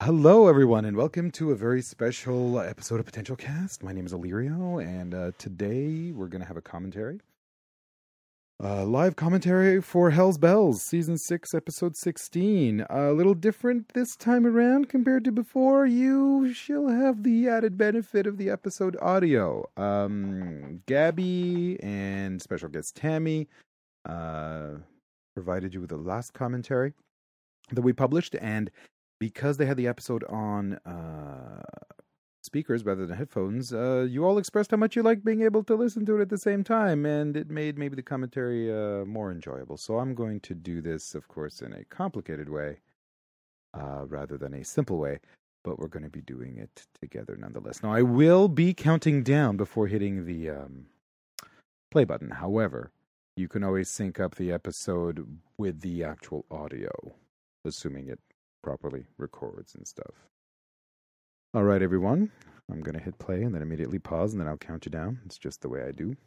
Hello, everyone, and welcome to a very special episode of Potential Cast. My name is Illyrio, and today we're going to have a commentary. Live commentary for Hell's Bells, Season 6, Episode 16. A little different this time around compared to before. You shall have the added benefit of the episode audio. Gabby and special guest Tammy provided you with the last commentary that we published, and because they had the episode on speakers rather than headphones, you all expressed how much you like being able to listen to it at the same time, and it made maybe the commentary more enjoyable. So I'm going to do this, of course, in a complicated way rather than a simple way, but we're going to be doing it together nonetheless. Now, I will be counting down before hitting the play button. However, you can always sync up the episode with the actual audio, assuming it properly records and stuff. All right, everyone. I'm going to hit play and then immediately pause, and then I'll count you down. It's just the way I do.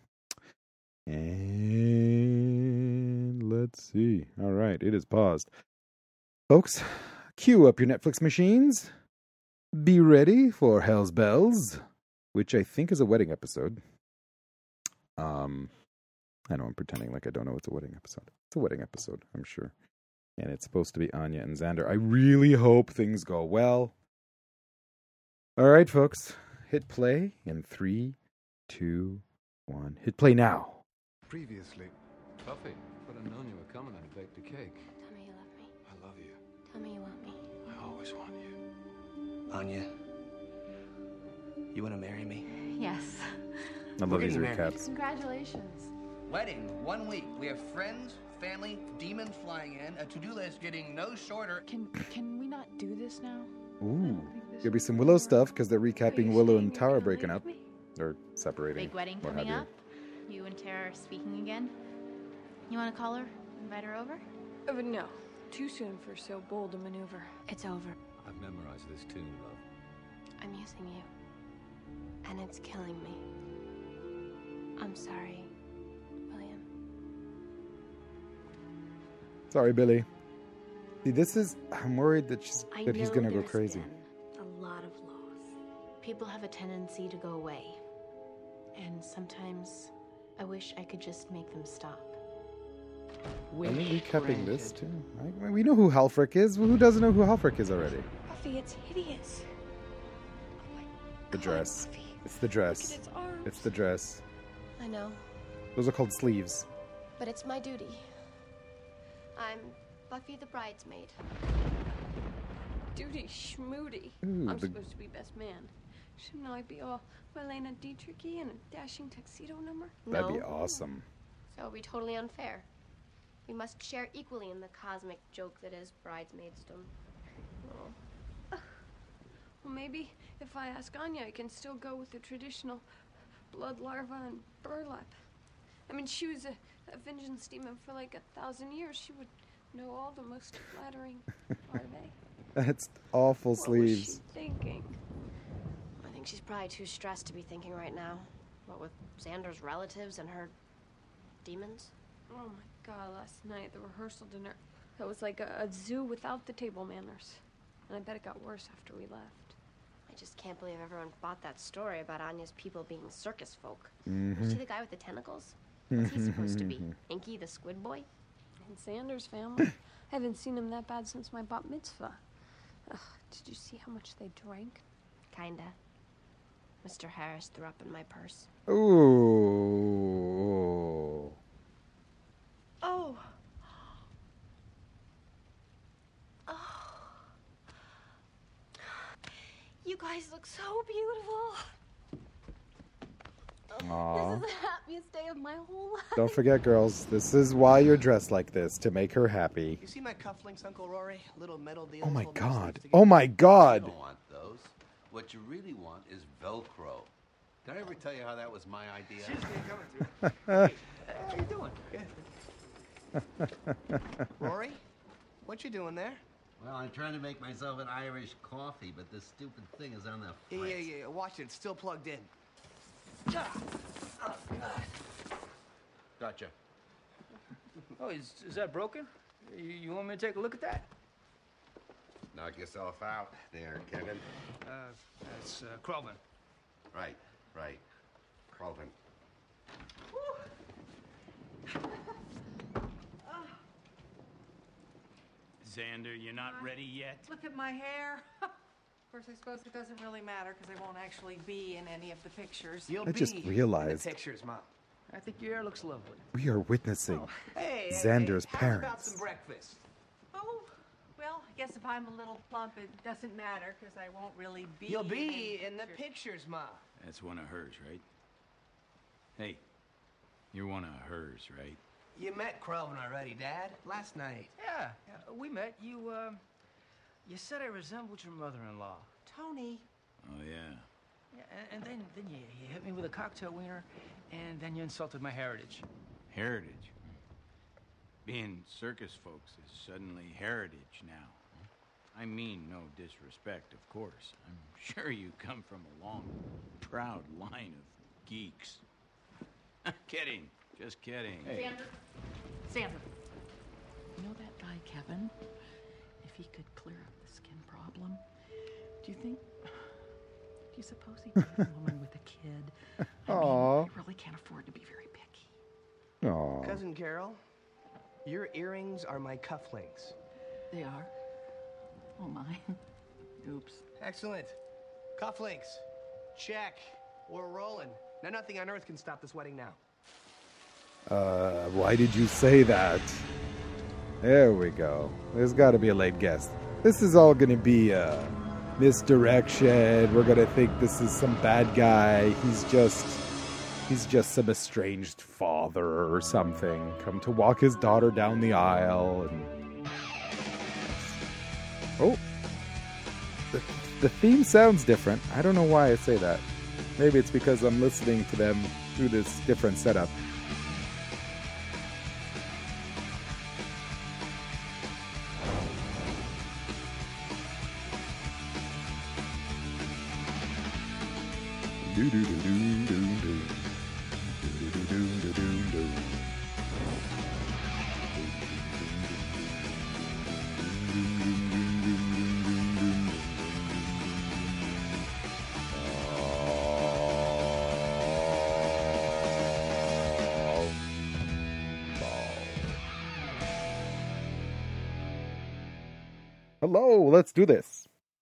And let's see. All right, it is paused. Folks, cue up your Netflix machines. Be ready for Hell's Bells, which I think is a wedding episode. I know I'm pretending like I don't know it's a wedding episode. It's a wedding episode, I'm sure. And it's supposed to be Anya and Xander. I really hope things go well. All right, folks. Hit play in 3, 2, 1. Hit play now. Previously. Buffy, if I'd have known you were coming, I'd have baked a cake. Tell me you love me. I love you. Tell me you want me. I always want you. Anya, you want to marry me? Yes. I love these getting married. recaps. Congratulations. Wedding, 1 week. We have friends, family, demons flying in, a to-do list getting no shorter. Can we not do this now? Ooh. There'll be some Willow stuff because they're recapping Willow and Tara breaking up. Or separating. Big wedding what coming have you. up. You and Tara are speaking again. You want to call her? Invite her over? No. Too soon for so bold a maneuver. It's over. I've memorized this tune, love. I'm using you. And it's killing me. I'm sorry, William. Sorry, Billy. See, this is... I'm worried that I he's know going to go there's crazy. been a lot of loss. People have a tendency to go away. And sometimes I wish I could just make them stop. Are they recapping this, too? We know who Halfrick is. Who doesn't know who Halfrick is already? Buffy, it's hideous. The dress. It's the dress. Look at its arms. It's the dress. I know, Those are called sleeves. but it's my duty. I'm Buffy the bridesmaid. Duty schmoody. Ooh, I'm the- supposed to be best man. Shouldn't I be all Marlena Dietrich-y in a dashing tuxedo number? That'd be No. awesome. So it'll be totally unfair. We must share equally in the cosmic joke that is bridesmaidsdom. Oh. Well, maybe if I ask Anya, I can still go with the traditional blood larva and burlap. I mean, she was a vengeance demon for like 1,000 years. She would know all the most flattering larvae. That's awful What was sleeves. she thinking? I think she's probably too stressed to be thinking right now. What with Xander's relatives and her demons? Oh my god, last night, the rehearsal dinner, that was like a zoo without the table manners. And I bet it got worse after we left. I just can't believe everyone bought that story about Anya's people being circus folk. Mm-hmm. Was she the guy with the tentacles? What's he supposed to be? Inky the squid boy? And Xander's family, I haven't seen him that bad since my bat mitzvah. Ugh, did you see how much they drank? Kinda. Mr. Harris threw up in my purse. Ooh. Oh. You guys look so beautiful. Aw. This is the happiest day of my whole life. Don't forget, girls, this is why you're dressed like this, to make her happy. You see my cufflinks, Uncle Rory? Little metal deals. Oh my hold nice god. things together. Oh my You god. don't want those. What you really want is Velcro. Did I ever tell you how that was my idea? How you doing? Good. Rory, what you doing there? Well, I'm trying to make myself an Irish coffee, but this stupid thing is on the fritz. Yeah. Watch it. It's still plugged in. Gotcha. Oh, is that broken? You want me to take a look at that? Now knock yourself out there, Kevin. That's Krelvin. Right. Carlton. Xander, you're not ready yet? Look at my hair. Of course, I suppose it doesn't really matter because I won't actually be in any of the pictures. You'll I just be realized- in the pictures, Mom. I think your hair looks lovely. We are witnessing Hey, Xander's how parents. about some breakfast? Oh, well, I guess if I'm a little plump, it doesn't matter because I won't really be. You'll be any in the pictures. pictures, Ma. That's one of hers, right? Hey, you're one of hers, right? You met Krelvin already, Dad, last night. Yeah, we met. You said I resembled your mother-in-law. Tony. Oh, yeah. Yeah, and then you hit me with a cocktail wiener, and then you insulted my heritage. Heritage. Being circus folks is suddenly heritage now. I mean no disrespect, of course. I'm sure you come from a long, proud line of geeks. Kidding. Just kidding. Hey. Xander. You know that guy, Kevin? If he could clear up the skin problem, do you suppose he'd date a woman with a kid? I Aw. mean, he really can't afford to be very picky. Aw. Cousin Carol, your earrings are my cufflinks. They are? Oh, my. Oops. Excellent. Cufflinks. Check. We're rolling. Now nothing on earth can stop this wedding now. Why did you say that? There we go. There's got to be a late guest. This is all going to be misdirection. We're going to think this is some bad guy. He's just some estranged father or something. Come to walk his daughter down the aisle. And... Oh. The theme sounds different. I don't know why I say that. Maybe it's because I'm listening to them through this different setup. Hello, let's do this.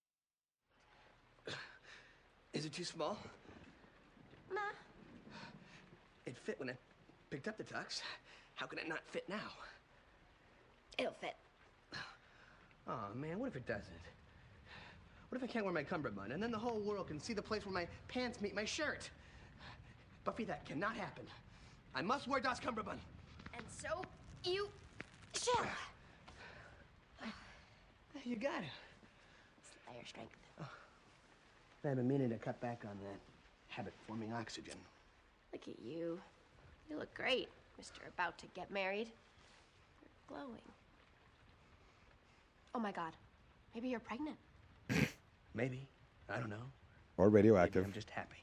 Is it too small? Ma. It fit when I picked up the tux. How can it not fit now? It'll fit. Oh, man, what if it doesn't? What if I can't wear my cummerbund and then the whole world can see the place where my pants meet my shirt? Buffy, that cannot happen. I must wear Das Cummerbund. And so you shall. You got it. Slayer strength. I have a minute to cut back on that habit-forming oxygen. Look at you. You look great, Mr. About to get married. You're glowing. Oh my God. Maybe you're pregnant. Maybe. I don't know. Or radioactive. Maybe I'm just happy.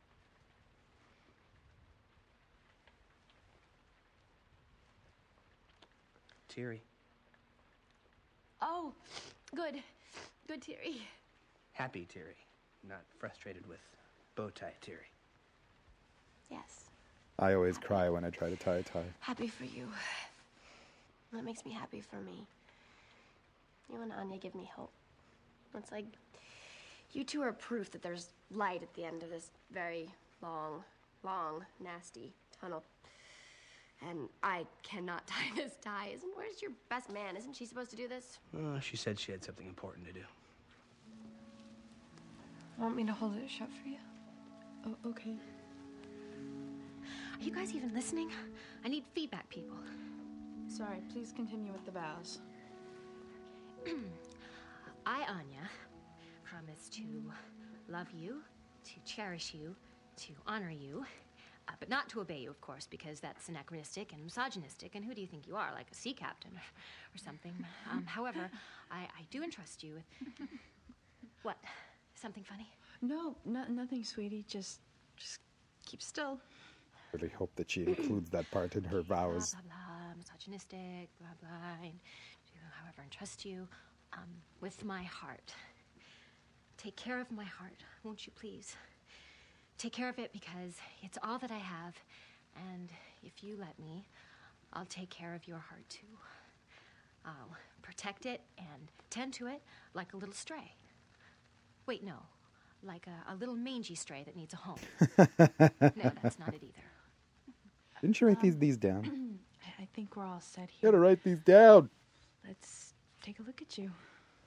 Teary. Oh, good. Good, Terry. Happy Teary. Not frustrated with bow tie Teary. Yes. I always cry when I try to tie a tie. Happy for you. That makes me happy for me. You and Anya give me hope. It's like you two are proof that there's light at the end of this very long, nasty tunnel. And I cannot tie this tie. Where's your best man? Isn't she supposed to do this? Oh, she said she had something important to do. Want me to hold it shut for you? Oh, okay. Are you guys even listening? I need feedback, people. Sorry, please continue with the vows. I, Anya, promise to love you, to cherish you, to honor you, but not to obey you, of course, because that's anachronistic and misogynistic. And who do you think you are, like a sea captain or something? However, I do entrust you with... What? Something funny? No, nothing, sweetie. Just keep still. I really hope that she includes that part in her vows. Blah, blah, blah, misogynistic, blah, blah, and do, however, entrust you. with my heart. Take care of my heart, won't you please? Take care of it because it's all that I have, and if you let me, I'll take care of your heart too. I'll protect it and tend to it like a little stray. Wait, no, like a little mangy stray that needs a home. No, that's not it either. Didn't you write these down? I think we're all set You here. gotta write these down. Let's take a look at you.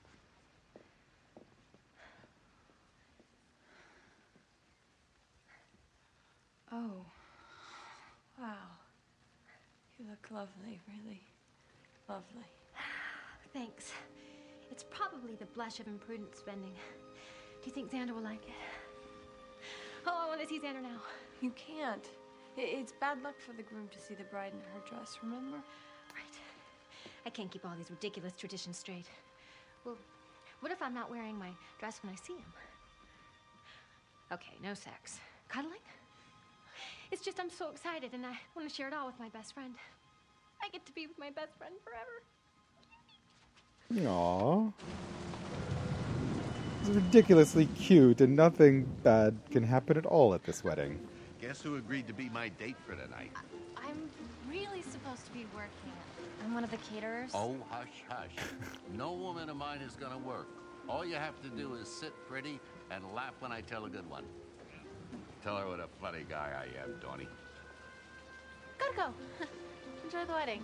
Oh. Wow. You look lovely, really. Lovely. Thanks. It's probably the blush of imprudent spending. Do you think Xander will like it? Oh, I want to see Xander now. You can't. It's bad luck for the groom to see the bride in her dress, remember? Right. I can't keep all these ridiculous traditions straight. Well, what if I'm not wearing my dress when I see him? Okay, no sex. Cuddling? It's just I'm so excited and I want to share it all with my best friend. I get to be with my best friend forever. Aww. It's ridiculously cute, and nothing bad can happen at all at this wedding. Guess who agreed to be my date for tonight? I'm really supposed to be working. I'm one of the caterers. Oh, hush, hush. No woman of mine is gonna work. All you have to do is sit pretty and laugh when I tell a good one. Tell her what a funny guy I am, Donnie. Gotta go. Enjoy the wedding.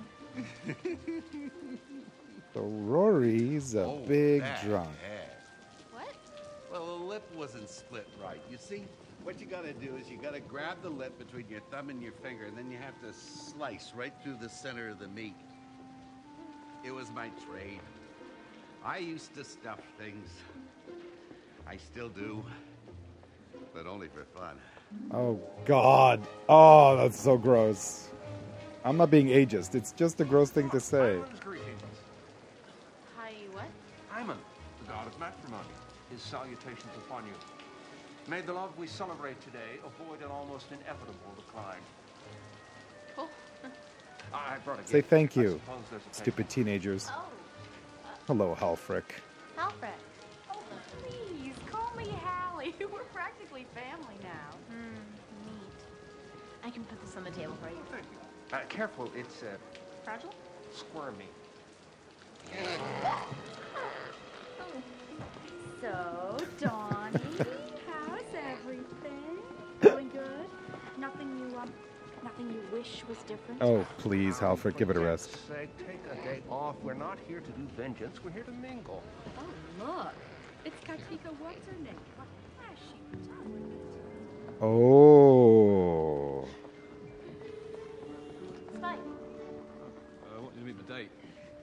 So Rory's a big that drunk. head. What? Well, the lip wasn't split right. You see, what you gotta do is you gotta grab the lip between your thumb and your finger, and then you have to slice right through the center of the meat. It was my trade. I used to stuff things. I still do, but only for fun. Oh, God. Oh, that's so gross. I'm not being ageist. It's just a gross thing to say. Greetings. Hi, what? Hyman, the god of matrimony. His salutations upon you. May the love we celebrate today avoid an almost inevitable decline. Cool. I brought a gift. Say thank I you, suppose there's a stupid teenagers. Oh. Hello, Halfrick. Alfred. Oh, please, call me Hallie. We're practically family now. Neat. I can put this on the table for you. Thank you. Careful, it's Fragile? squirmy. So, Donnie, how's everything? Going good? Nothing you wish was different? Oh, please, Halfrick, give it a For rest. goodness sake, take a day off. We're not here to do vengeance. We're here to mingle. Oh, look. It's Katika. What's her name? What has she done? Oh. Spike. I want you to meet my date.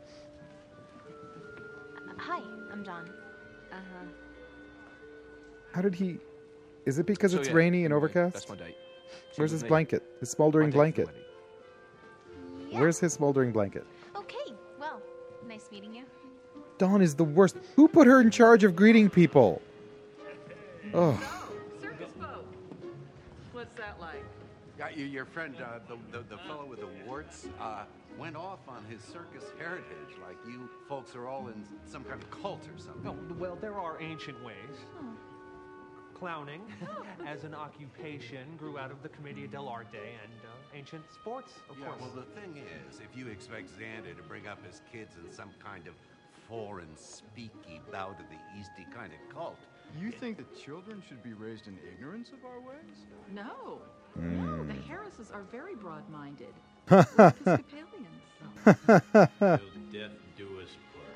Hi, I'm Dawn. Uh-huh. How did he... Is it because So, it's yeah, rainy and anyway, overcast? That's my date. Where's She's his with me. blanket? His smoldering My date for the blanket. wedding. Yeah. Where's his smoldering blanket? Okay, well, nice meeting you. Dawn is the worst. Who put her in charge of greeting people? Oh. Circus folk. What's that like? Got you, your friend, the fellow with the warts, went off on his circus heritage, like you folks are all in some kind of cult or something. No, well, there are ancient ways. Clowning, as an occupation, grew out of the Commedia dell'arte and ancient sports, of Yeah, course. well, the thing is, if you expect Xander to bring up his kids in some kind of foreign, speaky, bow to the easty kind of cult. You think that children should be raised in ignorance of our ways? No. Mm. No, the Harrises are very broad-minded. We're Episcopalians. Till death do us part.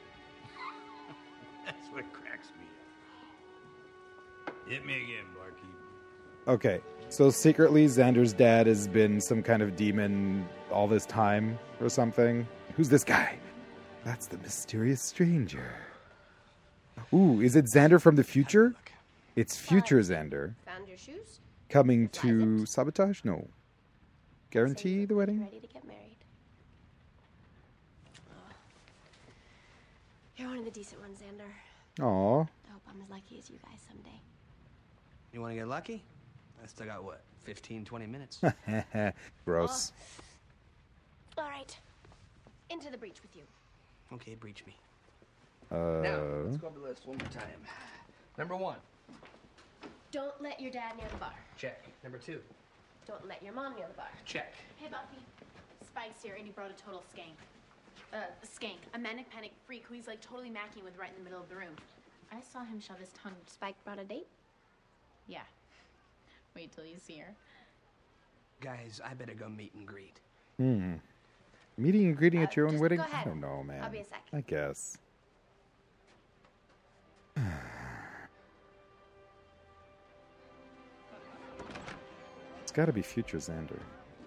That's what cracks me up. Hit me again, barkeep. Okay, so secretly Xander's dad has been some kind of demon all this time or something. Who's this guy? That's the mysterious stranger. Ooh, is it Xander from the future? It's future Xander. Found your shoes? Coming to sabotage? No. Guarantee the wedding? Ready to get married. Oh. You're one of the decent ones, Xander. Aw. I hope I'm as lucky as you guys someday. You want to get lucky? I still got, what, 15, 20 minutes? Gross. Oh. All right. Into the breach with you. Okay, breach me. Now, let's go over the list one more time. Number 1, Don't let your dad near the bar. check. Number 2, Don't let your mom near the bar. check. Hey, Buffy. Spike's here, and he brought a total skank. Skank. A manic panic freak who he's like totally macking with right in the middle of the room. I saw him shove his tongue. Spike brought a date? Yeah. Wait till you see her. Guys, I better go meet and greet. Meeting and greeting at your own just wedding? go ahead. I don't know, man. I'll be a sec. I guess. It's got to be future Xander.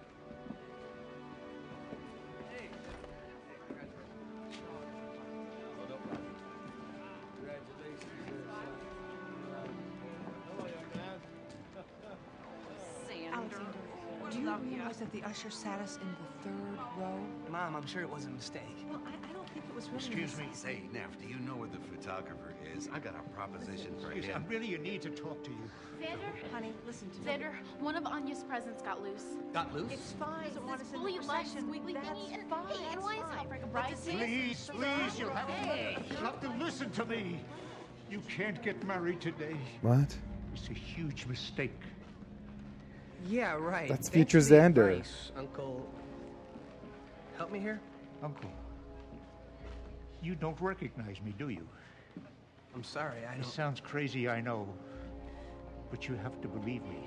Do you realize that the usher sat us in the 3rd row? Mom, I'm sure it was a mistake. Well, I don't think it was really. Excuse me. Say, Neff, do you know where the photographer is? I got a proposition for him. I really need to talk to you. Xander? Honey, listen to me. Xander, one of Anya's presents got loose. Got loose? It's fine. Doesn't want want us to in fully the lush, procession. squiggly That's thingy, and fine. hey, and why is it like a bride? Please, you have to listen to me. You can't get married today. What? It's a huge mistake. Yeah, right. That's Thanks future for the Xander. advice, Uncle. Help me here? Uncle, you don't recognize me, do you? I'm sorry, I It don't. sounds crazy, I know. But you have to believe me.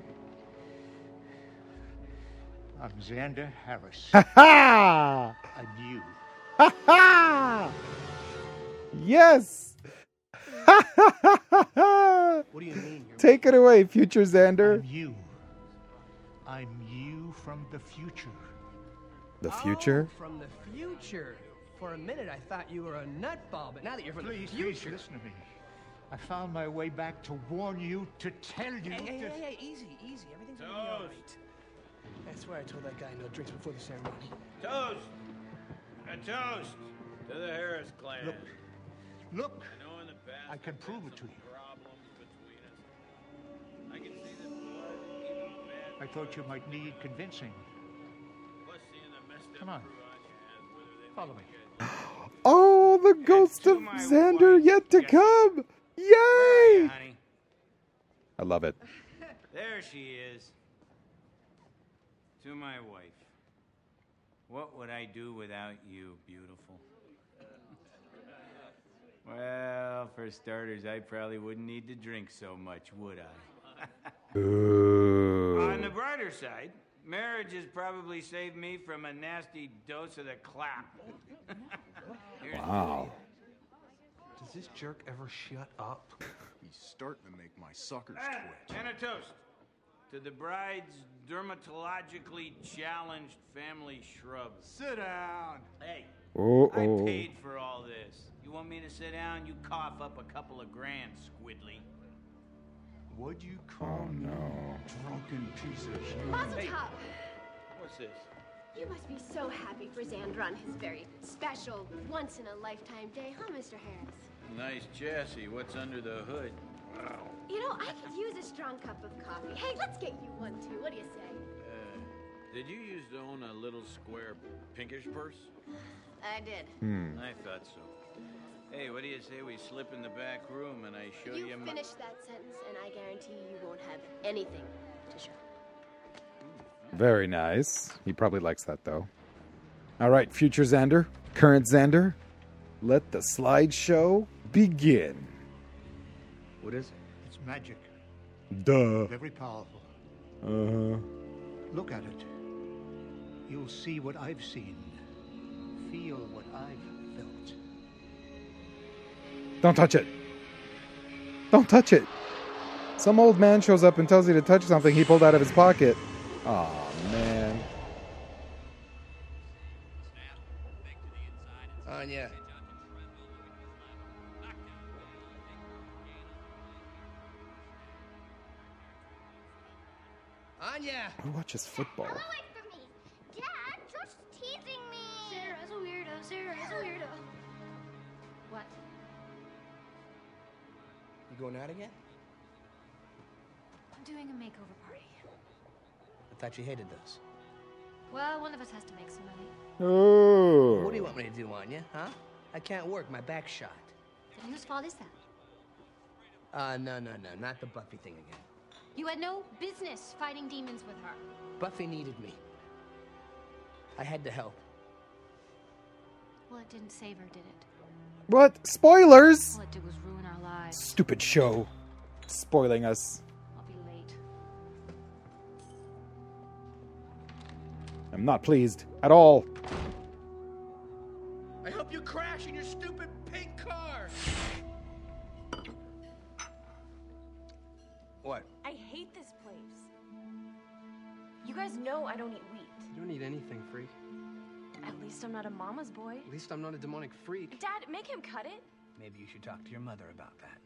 I'm Xander Harris. Ha ha! I'm you. Ha ha! Yes! Ha ha ha ha ha! What do you mean? Take it away, future Xander. I'm you. I'm you from the future. The future? Oh, from the future. For a minute, I thought you were a nutball, but now that you're from Please, the please future. listen to me. I found my way back to warn you, to tell you. Hey, easy. Everything's gonna be all right. That's why I told that guy no drinks before the ceremony. Toast! A toast to the Harris clan. Look, I know in the past I can prove it to you. problems between us. I can see that blood, even bad. I thought you might need convincing. Plus seeing the messed up Come on. crew Anya has with her, they Follow make me. Oh, the ghost of my Xander wife. yet to come! Where are Yay! you, honey? I love it. There she is. To my wife. What would I do without you, beautiful? Well, for starters, I probably wouldn't need to drink so much, would I? Ooh. On the brighter side, marriage has probably saved me from a nasty dose of the clap. Here's Wow. Does this jerk ever shut up? He's starting to make my suckers and, twitch. and a toast to the bride's dermatologically challenged family shrub. Sit down. Hey, Oh, I oh. paid for all this. You want me to sit down? You cough up a couple of grand, Squidly. What'd you call Oh, me? no. Drunken piece of shit. Mazel Hey. tov. What's this? You must be so happy for Xander on his very special, once-in-a-lifetime day, huh, Mr. Harris? Nice chassis. What's under the hood? You know, I could use a strong cup of coffee. Hey, let's get you one, too. What do you say? Did you used to own a little square pinkish purse? I did. I thought so. Hey, what do you say we slip in the back room and I show You you my... finish that sentence, and I guarantee you won't have anything to show. Very nice. He probably likes that, though. All right, future Xander, current Xander, let the slideshow begin. What is it? It's magic. Duh. Very powerful. Uh-huh. Look at it. You'll see what I've seen. Feel what I've felt. Don't touch it. Don't touch it. Some old man shows up and tells you to touch something he pulled out of his pocket. Aw, man. Anya. Anya! Who watches football? Away from me! Dad, George's teasing me! Sarah's a weirdo. Sarah's a weirdo. What? You going out again? I'm doing a makeover party. I thought you hated those. Well, one of us has to make some money. Oh. What do you want me to do, Anya, huh? I can't work. My back's shot. Whose fault is that? No, not the Buffy thing again. You had no business fighting demons with her. Buffy needed me. I had to help. Well, it didn't save her, did it? What? Spoilers? All it did was ruin our lives. Stupid show. Spoiling us. I'll be late. I'm not pleased at all. I hope you crash in your stupid pink car. What? I hate this place. You guys know I don't eat wheat. You don't eat anything, freak. At least I'm not a mama's boy. At least I'm not a demonic freak. Dad, make him cut it. Maybe you should talk to your mother about that.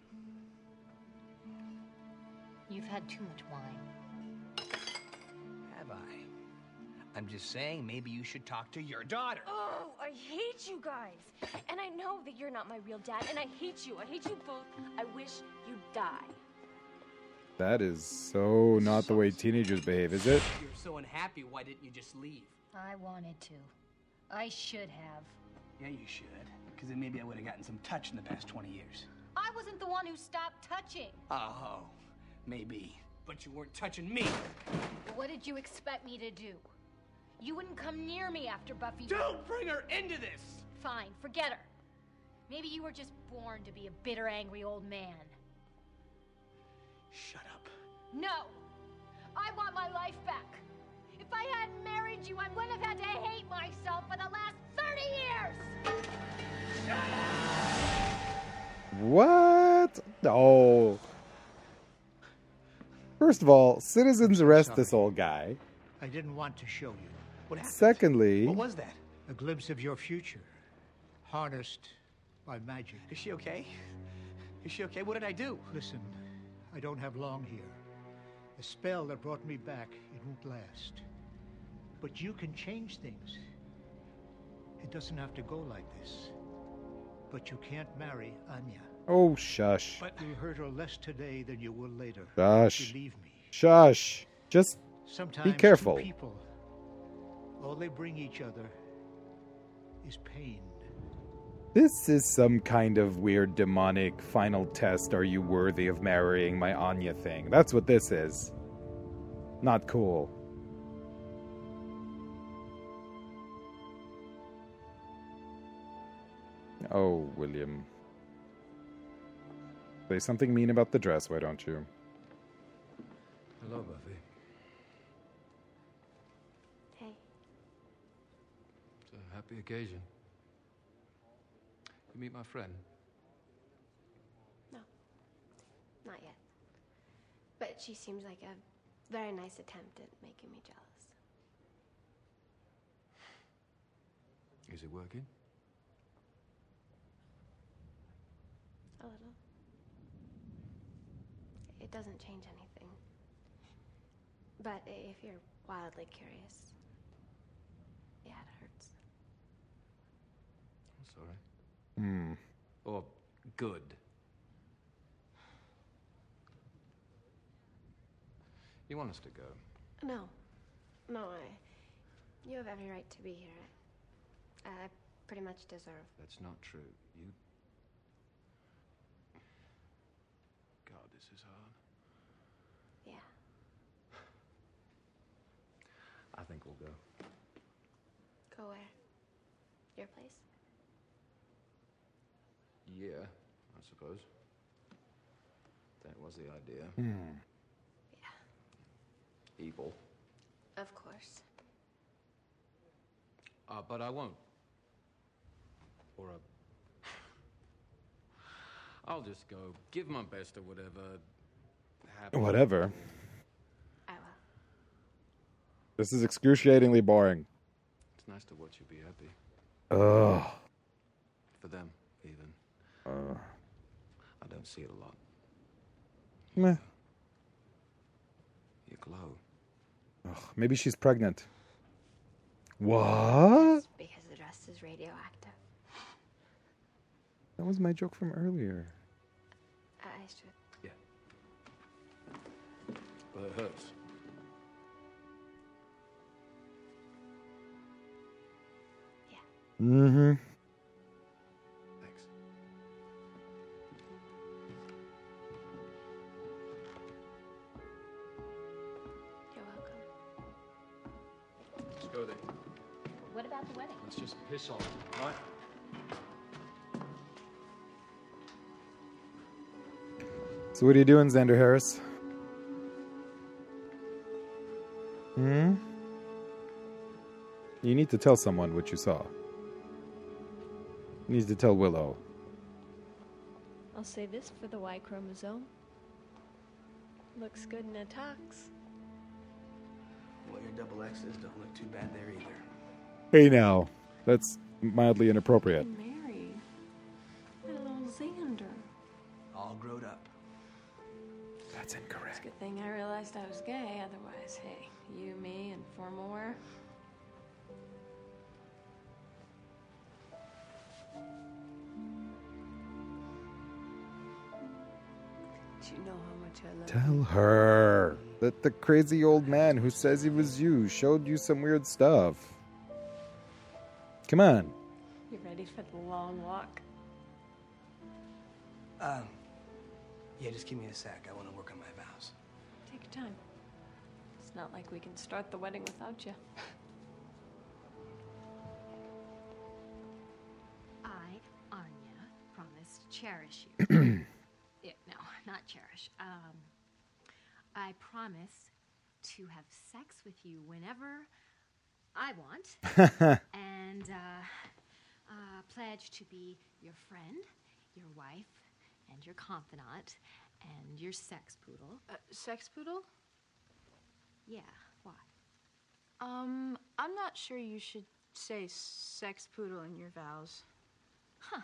You've had too much wine. Have I? I'm just saying, maybe you should talk to your daughter. Oh, I hate you guys. And I know that you're not my real dad, and I hate you. I hate you both. I wish you'd die. That is so not the way teenagers behave, is it? You're so unhappy, why didn't you just leave? I wanted to. I should have. Yeah, you should. Because then maybe I would have gotten some touch in the past 20 years. I wasn't the one who stopped touching. Oh, maybe. But you weren't touching me. What did you expect me to do? You wouldn't come near me after Buffy. Don't bring her into this! Fine, forget her. Maybe you were just born to be a bitter, angry old man. Shut up. No! I want my life back. If I hadn't married you, I wouldn't have had to hate myself for the last 30 years! What? No. First of all, citizens arrest this old guy. I didn't want to show you. What happened? Secondly... What was that? A glimpse of your future, harnessed by magic. Is she okay? Is she okay? What did I do? Listen, I don't have long here. The spell that brought me back, it won't last. But you can change things. It doesn't have to go like this. But you can't marry Anya. Oh, shush. But you'll hurt her less today than you will later. Shush. Believe me. Shush. Just Sometimes be careful. two people, all they bring each other is pain. This is some kind of weird demonic final test. Are you worthy of marrying my Anya thing? That's what this is. Not cool. Oh, William. Say something mean about the dress, why don't you? Hello, Buffy. Hey. It's a happy occasion. You meet my friend? No. Not yet. But she seems like a very nice attempt at making me jealous. Is it working? A little. It doesn't change anything. But if you're wildly curious, yeah, it hurts. I'm sorry. Hmm. Or good. You want us to go? No. No, you have every right to be here. I pretty much deserve. That's not true. You... God, this is hard. Yeah. I think we'll go. Go where? Your place? Yeah, I suppose. That was the idea. Hmm. Evil. Of course. But I won't. Or I'll just go. Give my best or whatever happens. Whatever. I will. This is excruciatingly boring. It's nice to watch you be happy. Ugh. For them, even. I don't see it a lot. Meh. You glow. Ugh, maybe she's pregnant. What? Because the dress is radioactive. That was my joke from earlier. I should. Yeah. Well, it hurts. Mm-hmm. Thanks. go there. What about the wedding? Let's just piss off, right? So what are you doing, Xander Harris? You need to tell someone what you saw. You need to tell Willow. I'll say this for the Y chromosome. Looks good in a tux. Well, your double X's don't look too bad there either. Hey now, that's mildly inappropriate. Mary. My little Xander. All grown up. That's incorrect. It's a good thing I realized I was gay, otherwise, hey, you, me, and 4 more. Do you know how much I love Tell you? her that the crazy old man who says he was you showed you some weird stuff. Come on. You ready for the long walk? Yeah, just give me a sec. I want to work on my vows. Take your time. It's not like we can start the wedding without you. I, Anya, promise to cherish you. No, not cherish. I promise to have sex with you whenever I want. And pledge to be your friend, your wife, and your confidant, and your sex poodle. Sex poodle? Yeah, why? I'm not sure you should say sex poodle in your vows. Huh.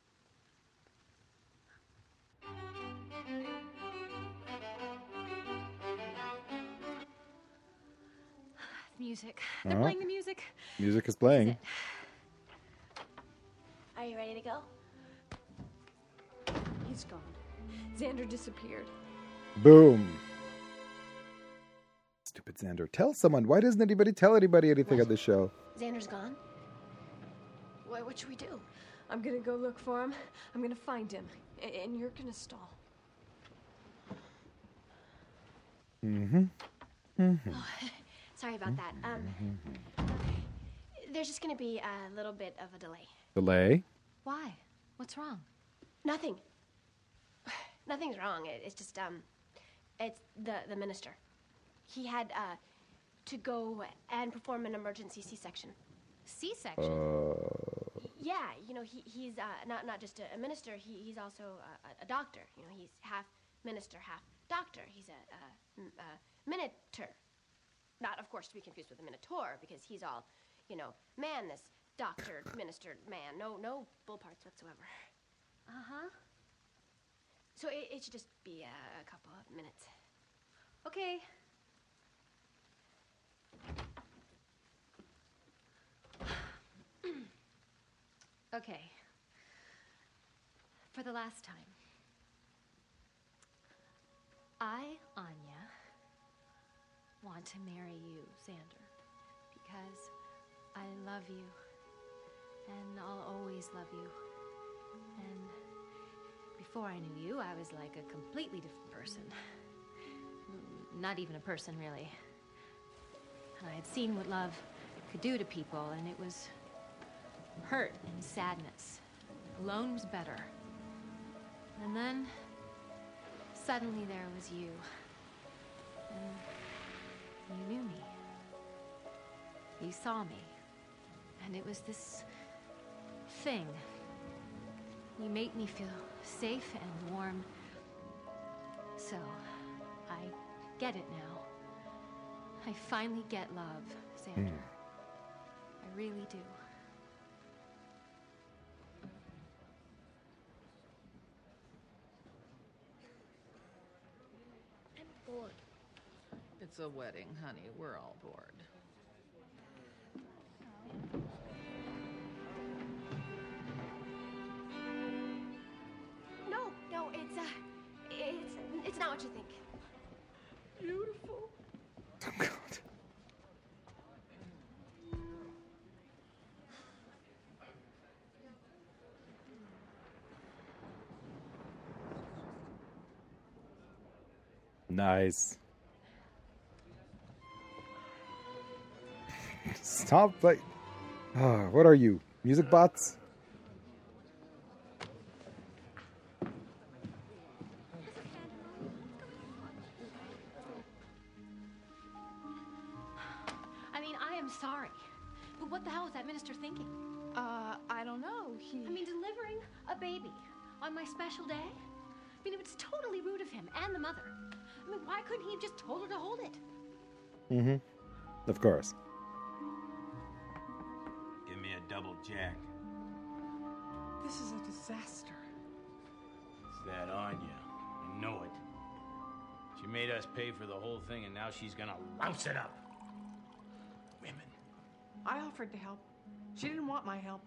Music. They're Oh. playing the music. Music is playing. Are you ready to go? He's gone. Xander disappeared. Boom. Stupid Xander. Tell someone. Why doesn't anybody tell anybody anything on this show? Xander's gone? What should we do? I'm gonna go look for him. I'm gonna find him. And you're gonna stall. Mm-hmm. Mm-hmm. Oh, sorry about that. There's just gonna be a little bit of a delay. Delay? Why? What's wrong? Nothing. Nothing's wrong. It's just it's the minister. He had to go and perform an emergency C-section. C-section? Yeah, you know, he's not just a minister. He's also a doctor. You know, he's half minister, half doctor. He's a minotaur. Not, of course, to be confused with a minotaur, because he's all, you know, man, this doctor, minister, man. No bull parts whatsoever. Uh-huh. So it should just be a couple of minutes. Okay. Okay. For the last time. I, Anya, want to marry you, Xander, because I love you, and I'll always love you. And before I knew you, I was like a completely different person. Not even a person, really. And I had seen what love could do to people, and it was hurt and sadness. Alone was better. And then, suddenly there was you. And you knew me. You saw me. And it was this thing. You made me feel safe and warm. So, I get it now. I finally get love, Xander. I really do. I'm bored. It's a wedding, honey. We're all bored. No, it's not what you think. Beautiful. Oh, God. Nice. Stop like. What are you? Music bots? I mean, I am sorry. But what the hell was that minister thinking? I don't know. I mean, delivering a baby on my special day? I mean, it was totally rude of him and the mother. I mean, why couldn't he have just told her to hold it? Mm-hmm. Of course. Give me a double jack. This is a disaster. It's that Anya. I know it. She made us pay for the whole thing, and now she's gonna louse it up. Women. I offered to help. She didn't want my help.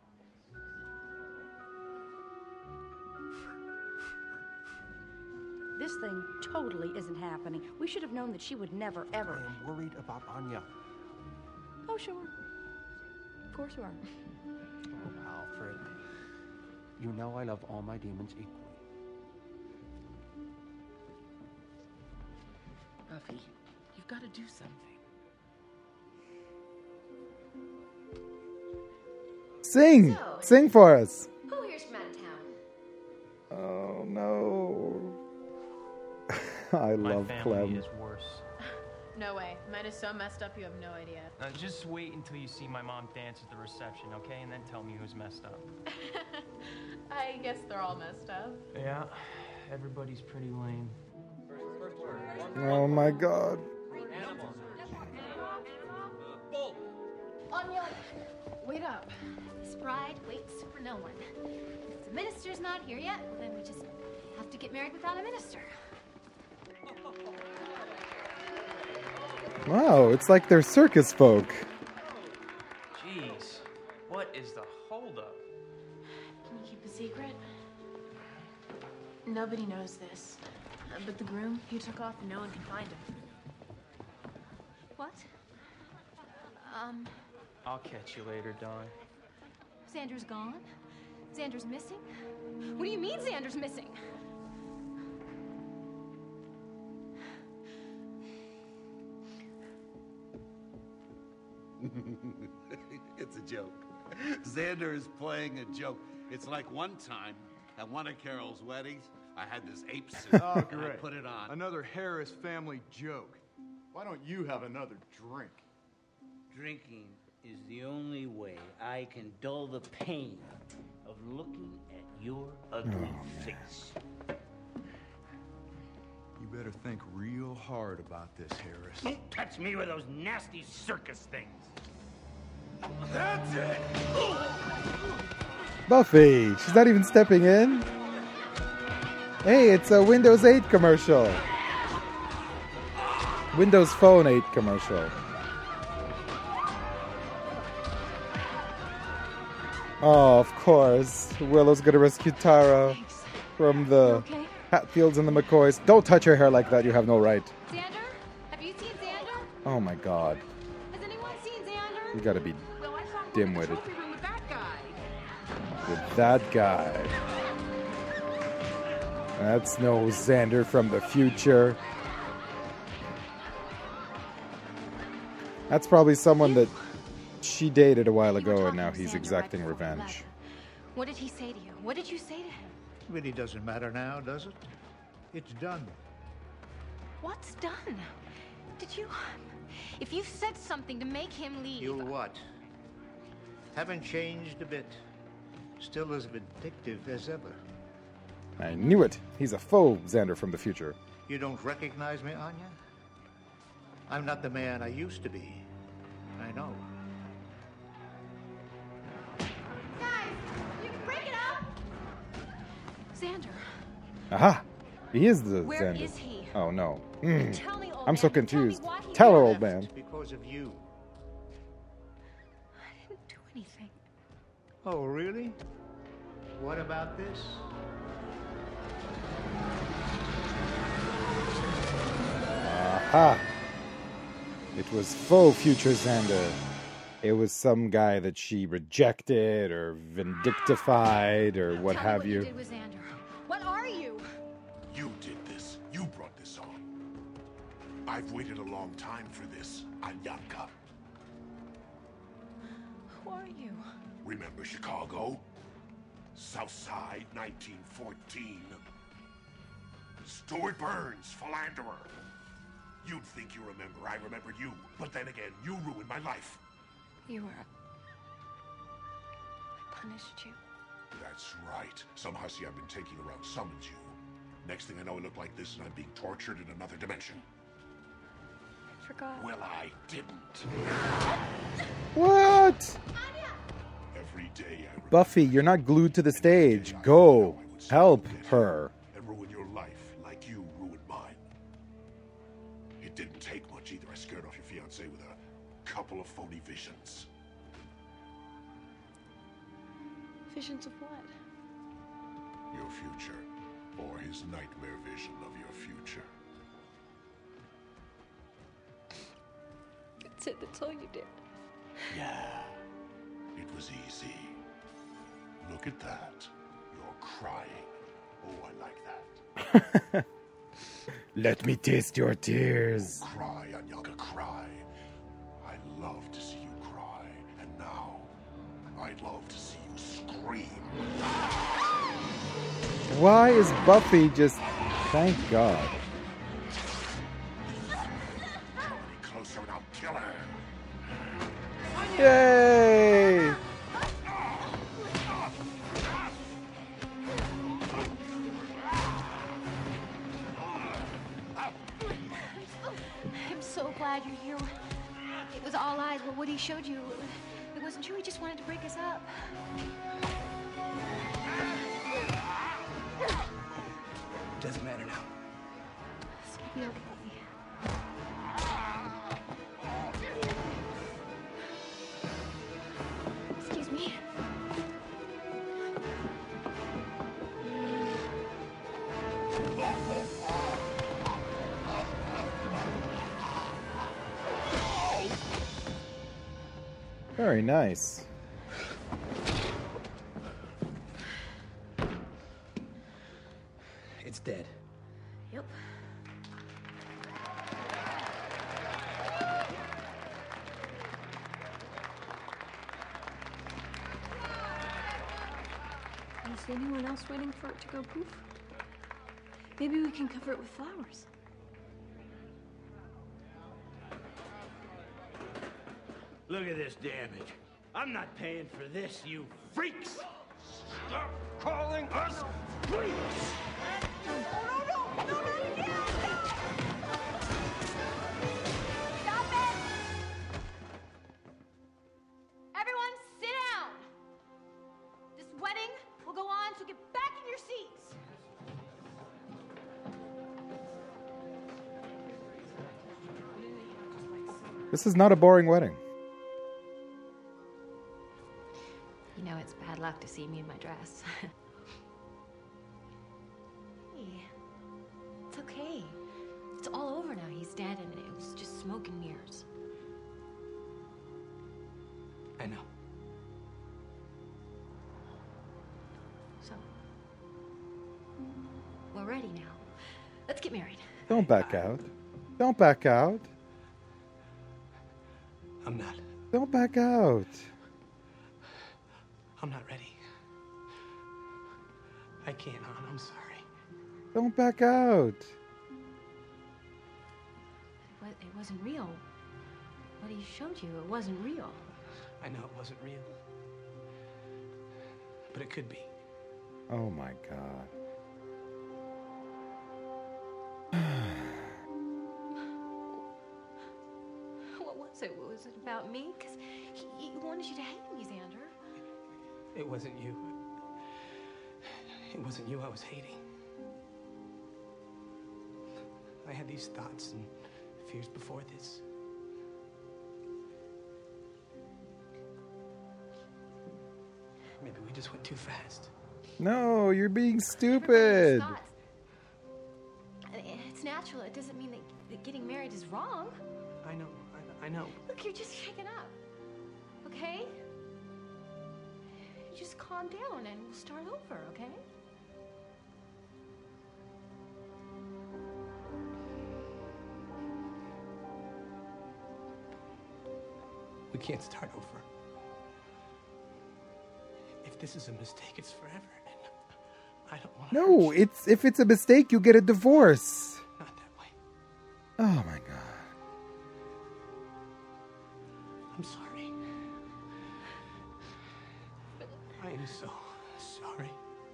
This thing totally isn't happening. We should have known that she would never, ever. I am worried about Anya. Oh, sure. Of course you are. Oh, Alfred. You know I love all my demons equally. Buffy, you've got to do something. Sing! Sing for us! Who here's from out of town? Oh, no. I love Clem. is worse. No way. Mine is so messed up you have no idea. Just wait until you see my mom dance at the reception, okay? And then tell me who's messed up. I guess they're all messed up. Yeah, everybody's pretty lame. Oh my god. Anya, wait up. This bride waits for no one. If the minister's not here yet, well, then we just have to get married without a minister. Wow, it's like they're circus folk. Jeez, what is the holdup? Can you keep a secret? Nobody knows this. But the groom, he took off and no one can find him. What? I'll catch you later, Dawn. Xander's gone? Xander's missing? What do you mean Xander's missing? It's a joke. Xander is playing a joke. It's like one time at one of Carol's weddings, I had this ape suit. Oh, and I great. put it on. Another Harris family joke. Why don't you have another drink? Drinking is the only way I can dull the pain of looking at your ugly face. You better think real hard about this, Harris. Don't touch me with those nasty circus things. That's it! Buffy, she's not even stepping in. Hey, it's a Windows 8 commercial. Windows Phone 8 commercial. Oh, of course. Willow's gonna rescue Tara from the Hatfields and the McCoys. Don't touch her hair like that. You have no right. Xander? Have you seen Xander? Oh my god. Has anyone seen Xander? You gotta be Well, I saw him dim-witted. in the trophy room with that guy. With that guy. That's no Xander from the future. That's probably someone that she dated a while ago and now he's exacting revenge. What did he say to you? What did you say to him? Really doesn't matter now, does it? It's done. What's done? Did you... If you said something to make him leave... You what? Haven't changed a bit. Still as vindictive as ever. I knew it. He's a faux Xander from the future. You don't recognize me, Anya? I'm not the man I used to be. I know. Guys, you can break it up! Xander. Aha! He is the Where Xander. is he? Oh no. Tell me, old I'm so man. Tell me confused. why he Tell her, left. old man. It's because of you. I didn't do anything. Oh, really? What about this? Aha! It was faux future Xander. It was some guy that she rejected or vindictified or what have What you. did with Xander? What are you? You did this. You brought this on. I've waited a long time for this, Anyanka. Who are you? Remember Chicago? South Side, 1914. Stuart Burns, philanderer. You'd think you remember I remembered you, but then again, you ruined my life. You were I punished you. That's right. Some hussy I've been taking around summoned you. Next thing I know, I look like this and I'm being tortured in another dimension. I forgot. Well, I didn't. What? Every day I Buffy, you're not glued to the stage. Go. Help her. and ruin your life like you ruined mine. It didn't take much either. I scared off your fiancé with a couple of phony visions. Visions of what? Your future, or his nightmare vision of your future. That's it, that's all you did. Yeah, it was easy. Look at that. You're crying. Oh, I like that. Let me taste your tears. Cry, Anyaga, cry. I love to see you cry. And now, I'd love to see you scream. Why is Buffy just... Thank God. Come any closer and I'll kill her. Yay! I'm so glad you're here. It was all lies. What he showed you, it wasn't true. He just wanted to break us up. Doesn't matter now. It's gonna be okay. Excuse me. Very nice. It's dead. Yep. Is anyone else waiting for it to go poof? Maybe we can cover it with flowers. Look at this damage. I'm not paying for this, you freaks! Stop calling us freaks! Stop it! Everyone, sit down. This wedding will go on, so get back in your seats. This is not a boring wedding. You know it's bad luck to see me in my dress. Hey, it's okay. It's all over now. He's dead, and it was just smoke and mirrors. I know. So, we're ready now. Let's get married. Don't back out. Don't back out. I'm not. Don't back out. I'm not ready. I can't, hon. I'm sorry. Don't back out. It wasn't real. What he showed you, it wasn't real. I know it wasn't real. But it could be. Oh my God. What was it? Was it about me? Because he wanted you to hate me, Xander. It wasn't you. It wasn't you I was hating. I had these thoughts and fears before this. Maybe we just went too fast. No, you're being stupid. Thoughts. It's natural. It doesn't mean that getting married is wrong. I know. I know. Look, you're just shaken up. Okay? You just calm down and we'll start over, okay? We can't start over. if this is a mistake, it's forever. And I don't want No, if it's a mistake, you get a divorce. Not that way. Oh my god. I'm sorry. I am so sorry.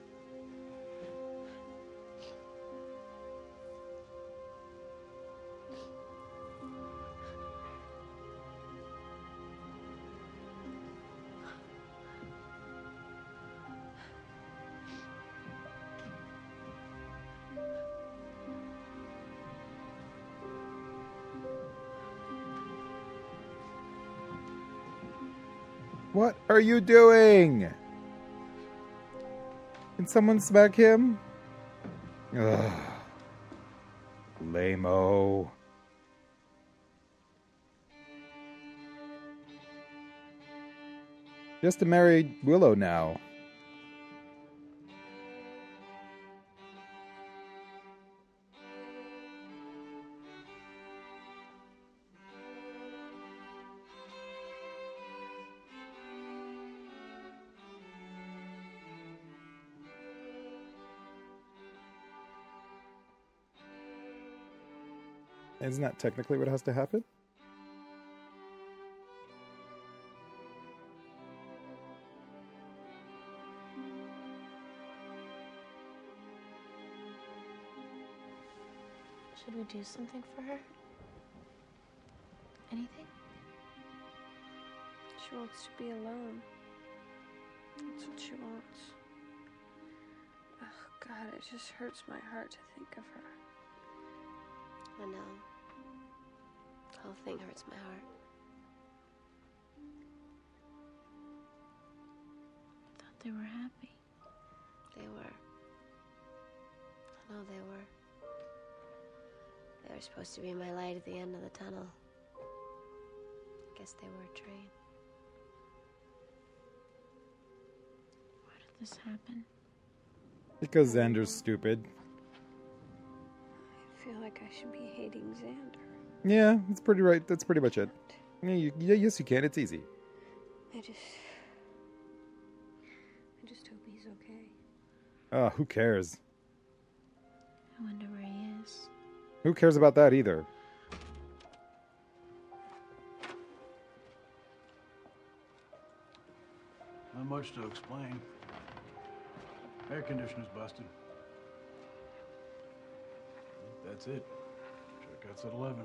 What are you doing? Can someone smack him? Ugh. Lame-o. Just to marry Willow now. Isn't that technically what has to happen? Should we do something for her? Anything? She wants to be alone. That's what she wants. Oh, God, it just hurts my heart to think of her. I know. The whole thing hurts my heart. I thought they were happy. They were. I know they were. They were supposed to be my light at the end of the tunnel. Guess they were a train. Why did this happen? Because Xander's stupid. I feel like I should be hating Xander. Yeah, that's pretty right. That's pretty much it. Yeah, yes, you can. It's easy. I just hope he's okay. Who cares? I wonder where he is. Who cares about that either? Not much to explain. Air conditioner's busted. That's it. Checkout's at 11.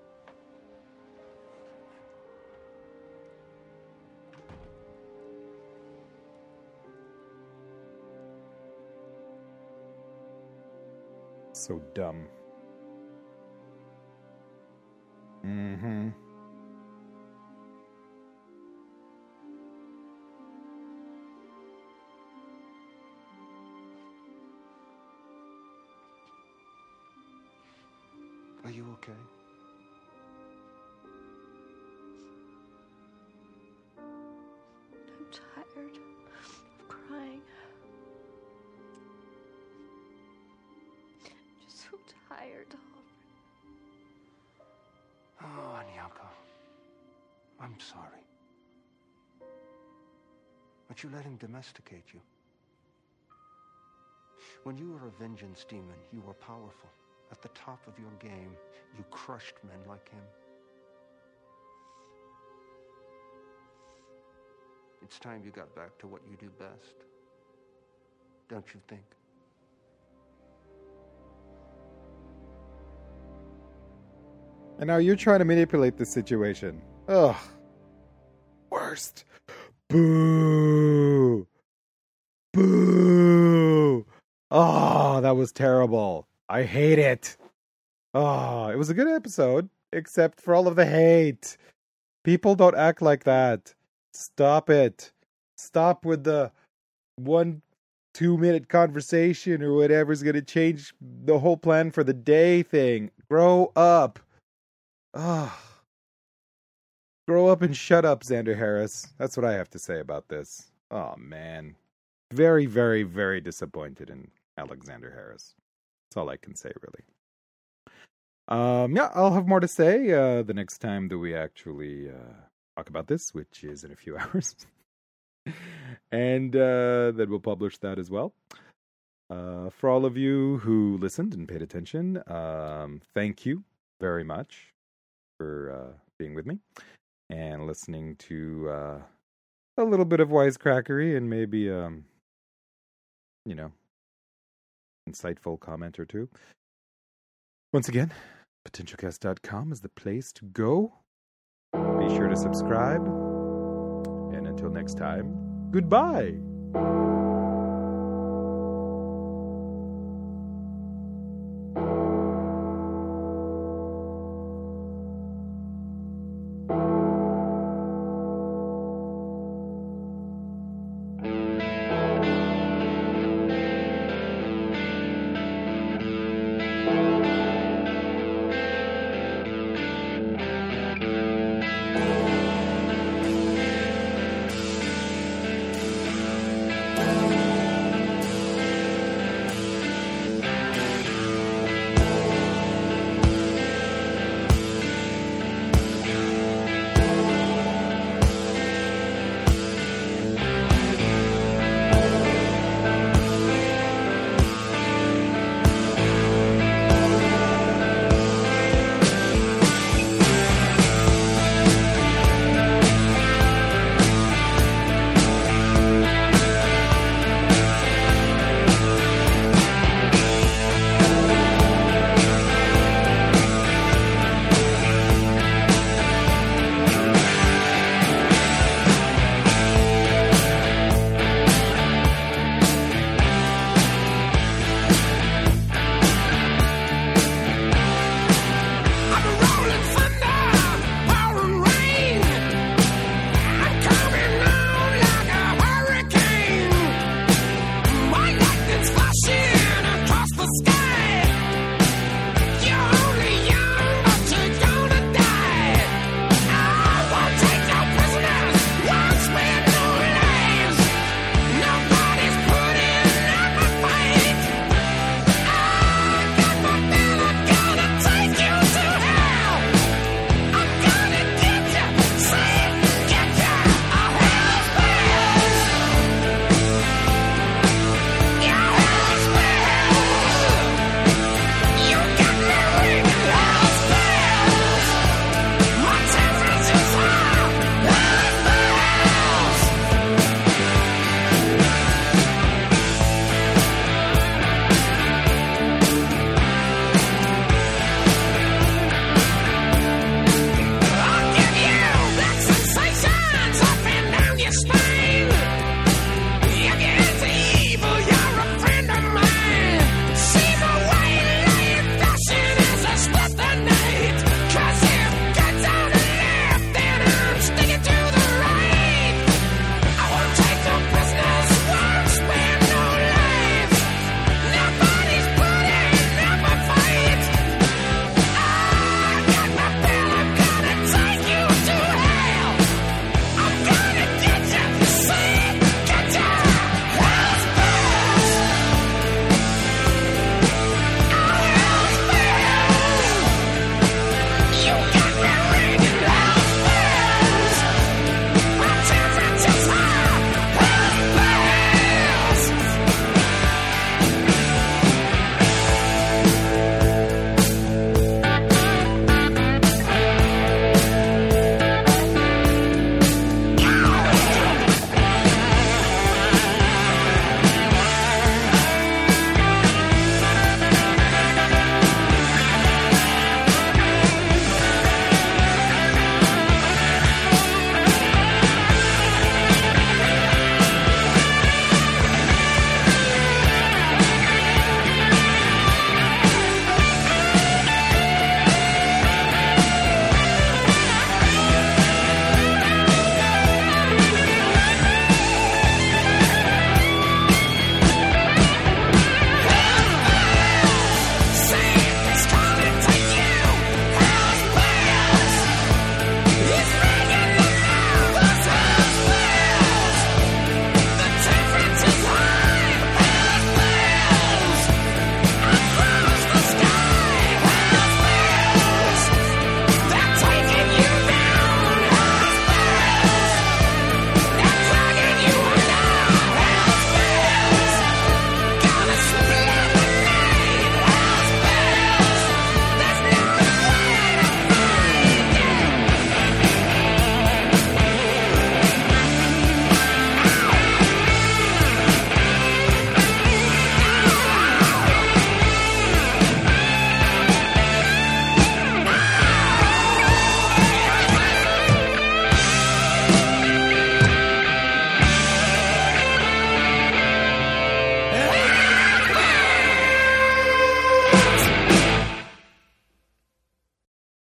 So dumb. Mm-hmm. Are you okay? I'm tired of crying. I'm just so tired. Oh, Anyaka. I'm sorry. But you let him domesticate you. When you were a vengeance demon, you were powerful. At the top of your game, you crushed men like him. It's time you got back to what you do best. Don't you think? And now you're trying to manipulate the situation. Ugh. Worst. Boo. Boo. Oh, that was terrible. I hate it. Oh, it was a good episode, except for all of the hate. People don't act like that. Stop it. Stop with the 1-2 minute conversation or whatever's going to change the whole plan for the day thing. Grow up. Ugh. Grow up and shut up, Xander Harris. That's what I have to say about this. Oh, man. Very, very, very disappointed in Alexander Harris. That's all I can say, really. Yeah, I'll have more to say the next time that we actually talk about this, which is in a few hours. And then we'll publish that as well. For all of you who listened and paid attention, thank you very much for being with me and listening to a little bit of wisecrackery and maybe, insightful comment or two. Once again, potentialcast.com is the place to go. Be sure to subscribe. And until next time, goodbye.